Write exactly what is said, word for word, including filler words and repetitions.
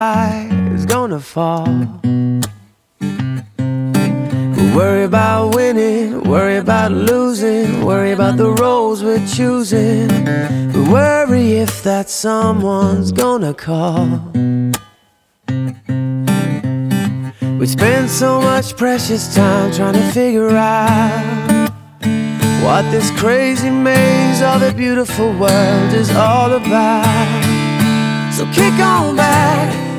is gonna fall. We worry about winning, worry about losing, worry about the roles we're choosing. We worry if that someone's gonna call. We spend so much precious time trying to figure out what this crazy maze of a beautiful world is all about. So kick on back